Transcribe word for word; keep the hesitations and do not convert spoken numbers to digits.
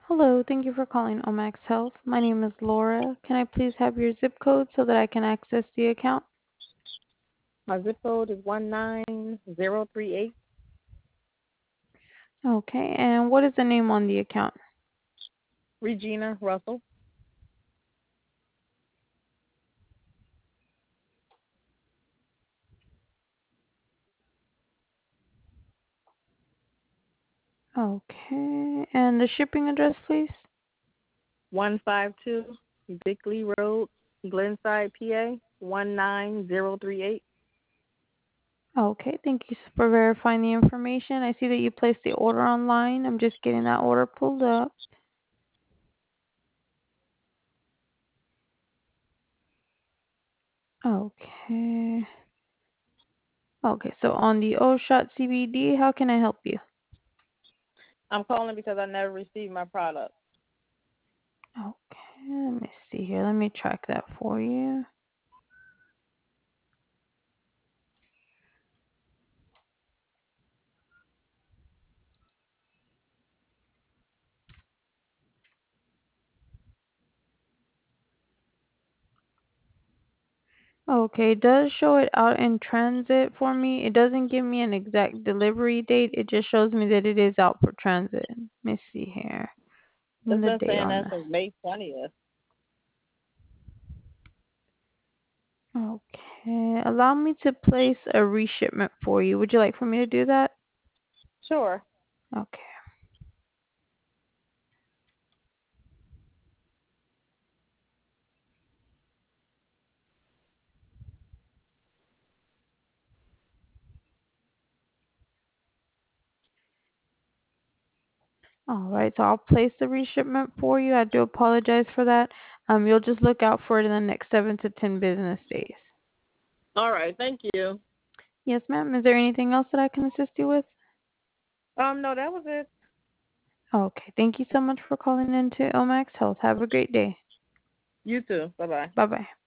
Hello, thank you for calling Omax Health. My name is Laura. Can I please have your zip code so that I can access the account? My zip code is one nine zero three eight. Okay, and what is the name on the account? Regina Russell. Okay, and the shipping address, please? one five two Bickley Road, Glenside, P A one nine zero three eight. Okay, thank you for verifying the information. I see that you placed the order online. I'm just getting that order pulled up. Okay. Okay, so on the O-Shot C B D, how can I help you? I'm calling because I never received my product. Okay, let me see here. Let me track that for you. Okay, it does show it out in transit for me. It doesn't give me an exact delivery date. It just shows me that it is out for transit. Let me see here. It's And the been date saying on that the. since May twentieth. Okay, allow me to place a reshipment for you. Would you like for me to do that? Sure. Okay. All right, so I'll place the reshipment for you. I do apologize for that. Um, you'll just look out for it in the next seven to ten business days. All right. Thank you. Yes, ma'am. Is there anything else that I can assist you with? Um, no, that was it. Okay, thank you so much for calling in to Omax Health. Have a great day. You too. Bye bye. Bye bye.